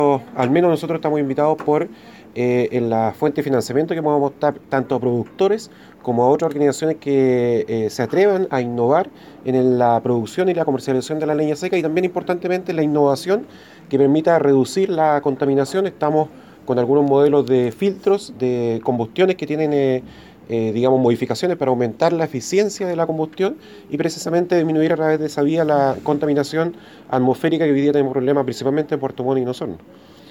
Al menos nosotros estamos invitados por en la fuente de financiamiento que podemos optar tanto a productores como a otras organizaciones que se atrevan a innovar en la producción y la comercialización de la leña seca y también importantemente la innovación que permita reducir la contaminación. Estamos con algunos modelos de filtros de combustiones que tienen digamos, modificaciones para aumentar la eficiencia de la combustión y precisamente disminuir a través de esa vía la contaminación atmosférica que hoy día tenemos problemas principalmente en Puerto Montt y en Osorno.